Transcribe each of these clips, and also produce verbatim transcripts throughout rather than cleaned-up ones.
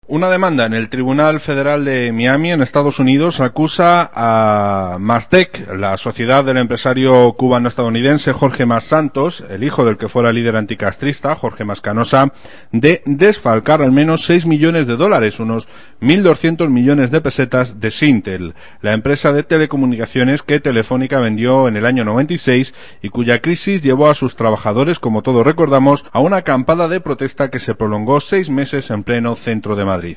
Una demanda en el Tribunal Federal de Miami, en Estados Unidos, acusa a Mastec, la sociedad del empresario cubano-estadounidense Jorge Mas Santos, el hijo del que fuera líder anticastrista, Jorge Mas Canosa, de desfalcar al menos seis millones de dólares, unos mil doscientos millones de pesetas, de Syntel, la empresa de telecomunicaciones que Telefónica vendió en el año noventa y seis y cuya crisis llevó a sus trabajadores, como todos recordamos, a una acampada de protesta que se prolongó seis meses en pleno centro de Madrid. Madrid.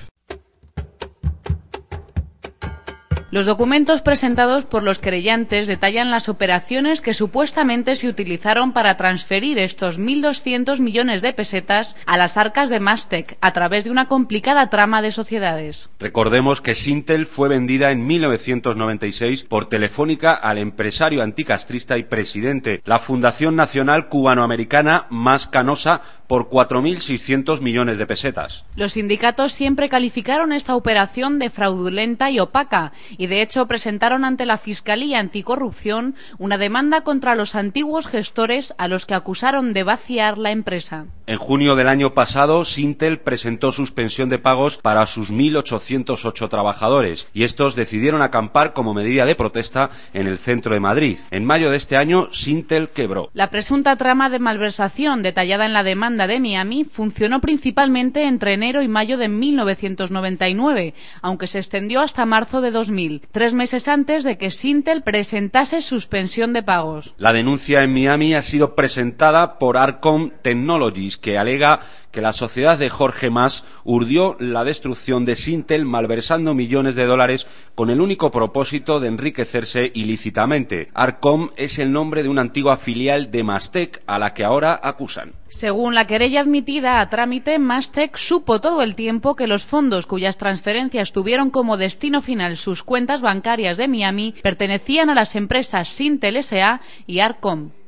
Los documentos presentados por los querellantes detallan las operaciones que supuestamente se utilizaron para transferir estos mil doscientos millones de pesetas a las arcas de Mastec a través de una complicada trama de sociedades. Recordemos que Syntel fue vendida en mil novecientos noventa y seis por Telefónica al empresario anticastrista y presidente, la Fundación Nacional Cubanoamericana Mas Canosa, por cuatro mil seiscientos millones de pesetas. Los sindicatos siempre calificaron esta operación de fraudulenta y opaca y de hecho presentaron ante la Fiscalía Anticorrupción una demanda contra los antiguos gestores a los que acusaron de vaciar la empresa. En junio del año pasado, Syntel presentó suspensión de pagos para sus mil ochocientos ocho trabajadores y estos decidieron acampar como medida de protesta en el centro de Madrid. En mayo de este año, Syntel quebró. La presunta trama de malversación detallada en la demanda de Miami funcionó principalmente entre enero y mayo de mil novecientos noventa y nueve, aunque se extendió hasta marzo de dos mil, tres meses antes de que Syntel presentase suspensión de pagos. La denuncia en Miami ha sido presentada por Arcom Technologies, que alega que la sociedad de Jorge Mas urdió la destrucción de Syntel malversando millones de dólares con el único propósito de enriquecerse ilícitamente. Arcom es el nombre de una antigua filial de Mastec a la que ahora acusan. Según la querella admitida a trámite, Mastec supo todo el tiempo que los fondos cuyas transferencias tuvieron como destino final sus cuentas bancarias de Miami pertenecían a las empresas Syntel S A y Arcom.